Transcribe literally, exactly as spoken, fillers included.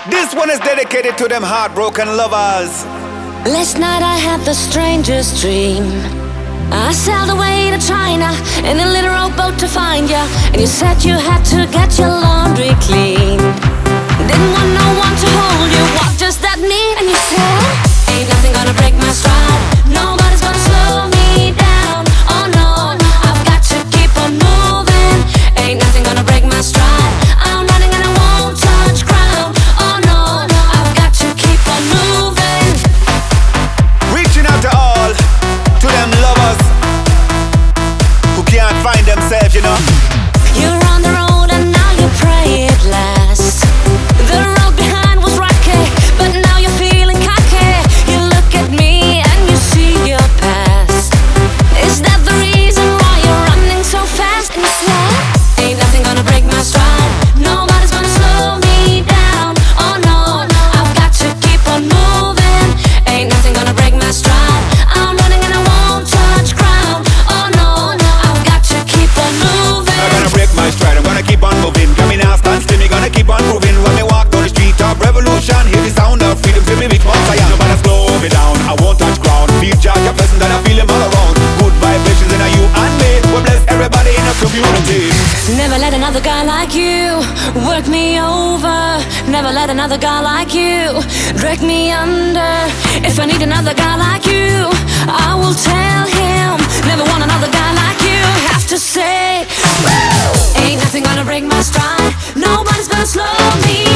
This one is dedicated to them heartbroken lovers. Last night I had the strangest dream. I sailed away to China in a little rowboat to find ya, and you said you had to get your laundry clean. Didn't want no one to hold you, what does that mean? And you said, ain't nothing gonna break my stride, nobody's gonna slow me down. Oh no, I've got to keep on moving. Ain't nothing gonna break my stride, I'm running and I won't touch ground. Oh no, I've got to keep on moving. Reaching out to all, to them lovers who can't find themselves, you know. You're on the road and now you pray it lasts. The road behind was rocky, but now you're feeling cocky. You look at me and you see your past. Is that the reason why you're running so fast? And you say, ain't nothing gonna break my stride, nobody's gonna slow me down. Oh no, I've got to keep on moving. Ain't nothing gonna break my stride, I'm running and I won't touch ground. Oh no, I've got to keep on moving. I'm gonna break my stride, I'm gonna keep on moving. Got me now stand still, me gonna keep on moving. When me walk down the street of revolution, hear the sound of freedom, feel me big once I am. Nobody slow me down, I won't touch ground. Feel George a blessing that I feel him all around. Good vibrations in a you and me, we bless everybody in a community. Never let another guy like you work me over. Never let another guy like you drag me under. If I need another guy like you, I will tell him. Never want another guy like you. Have to say, woo! Ain't nothing gonna break my stride, nobody's gonna slow me